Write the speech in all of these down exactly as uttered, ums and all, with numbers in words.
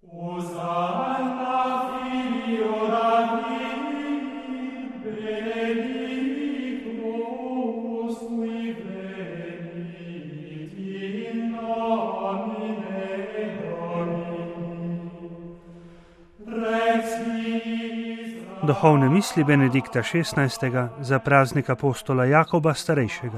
Duhovne misli Benedikta šestnajstega za praznik apostola Jakoba starejšega.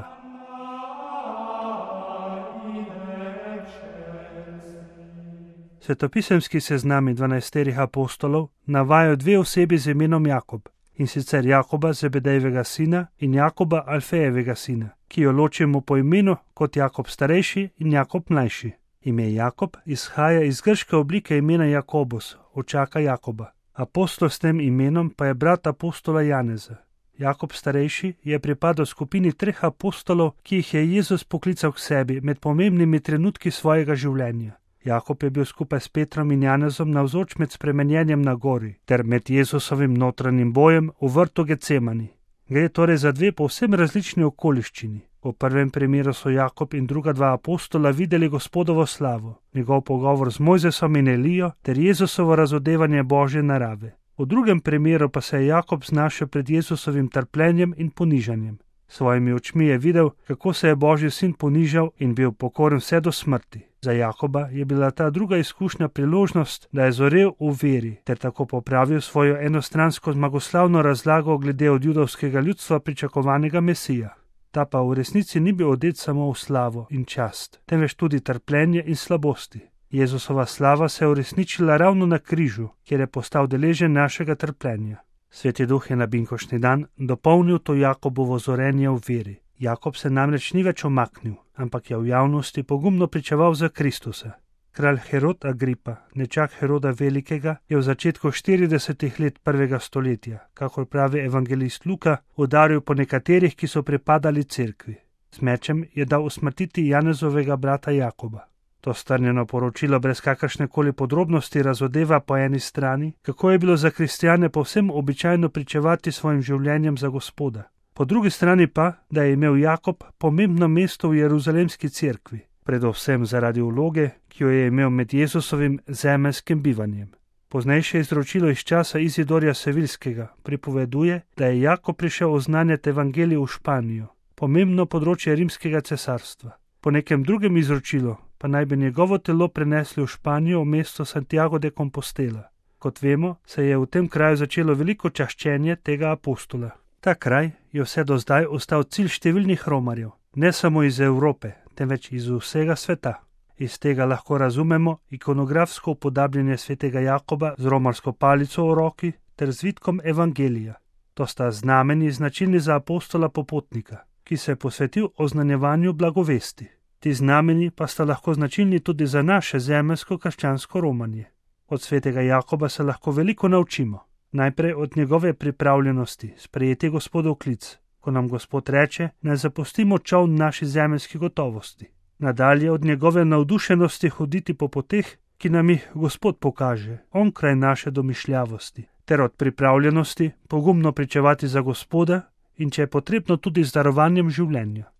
Svetopisemski seznami dvanajsterih apostolov navajajo dve osebi z imenom Jakob, in sicer Jakoba Zebedejevega sina in Jakoba Alfejevega sina, ki jo ločimo po imenu kot Jakob starejši in Jakob mlajši. Ime Jakob izhaja iz grške oblike imena Jakobus, očaka Jakoba. Apostol s tem imenom pa je brat apostola Janeza. Jakob starejši je pripadal skupini treh apostolov, ki jih je Jezus poklical k sebi med pomembnimi trenutki svojega življenja. Jakob je bil skupaj s Petrom in Janezom navzoč med spremenjenjem na gori ter med Jezusovim notranjim bojem v vrtu Getsemani. Gre torej za dve povsem različni okoliščini. V prvem primeru so Jakob in druga dva apostola videli Gospodovo slavo, njegov pogovor z Mojzesom in Elijo ter Jezusovo razodevanje Božje narave. V drugem primeru pa se je Jakob znašel pred Jezusovim trpljenjem in ponižanjem. Svojimi očmi je videl, kako se je Božji sin ponižal in bil pokoren vse do smrti. Za Jakoba je bila ta druga izkušnja priložnost, da je zorel v veri ter tako popravil svojo enostransko zmagoslavno razlago glede od judovskega ljudstva pričakovanega Mesija. Ta pa v resnici ni bil odet samo v slavo in čast, temveč tudi trpljenje in slabosti. Jezusova slava se je uresničila ravno na križu, kjer je postal deležen našega trpljenja. Sveti Duh je na binkoštni dan dopolnil to Jakobovo zorenje v veri. Jakob se namreč ni več omaknil, ampak je v javnosti pogumno pričeval za Kristusa. Kralj Herod Agripa, nečak Heroda Velikega, je v začetku štiridesetih let prvega stoletja, kakor pravi evangelist Luka, udaril po nekaterih, ki so pripadali cerkvi. Z mečem je dal usmrtiti Janezovega brata Jakoba. To strnjeno poročilo brez kakršne koli podrobnosti razodeva po eni strani, kako je bilo za kristjane povsem običajno pričevati svojim življenjem za Gospoda. Po drugi strani pa, da je imel Jakob pomembno mesto v Jeruzalemski cerkvi, predvsem zaradi vloge, ki jo je imel med Jezusovim zemeljskim bivanjem. Poznejše izročilo iz časa Izidorja Sevilskega pripoveduje, da je Jakob prišel oznanjati evangelij v Španijo, pomembno področje rimskega cesarstva. Po nekem drugem izročilu pa naj bi njegovo telo prenesli v Španijo v mesto Santiago de Compostela. Kot vemo, se je v tem kraju začelo veliko čaščenje tega apostola. Ta kraj je vse do zdaj ostal cilj številnih romarjev, ne samo iz Evrope, temveč iz vsega sveta. Iz tega lahko razumemo ikonografsko upodabljanje svetega Jakoba z romarsko palico v roki ter zvitkom evangelija. To sta znameni značilni za apostola popotnika, ki se je posvetil oznanjevanju blagovesti. Ti znameni pa sta lahko značilni tudi za naše zemeljsko krščansko romanje. Od svetega Jakoba se lahko veliko naučimo. Najprej od njegove pripravljenosti sprejeti Gospodov klic, ko nam Gospod reče, naj zapustimo čoln naši zemeljski gotovosti. Nadalje od njegove navdušenosti hoditi po poteh, ki nam jih Gospod pokaže, onkraj naše domišljavosti, ter od pripravljenosti pogumno pričevati za Gospoda in če je potrebno tudi z darovanjem življenja.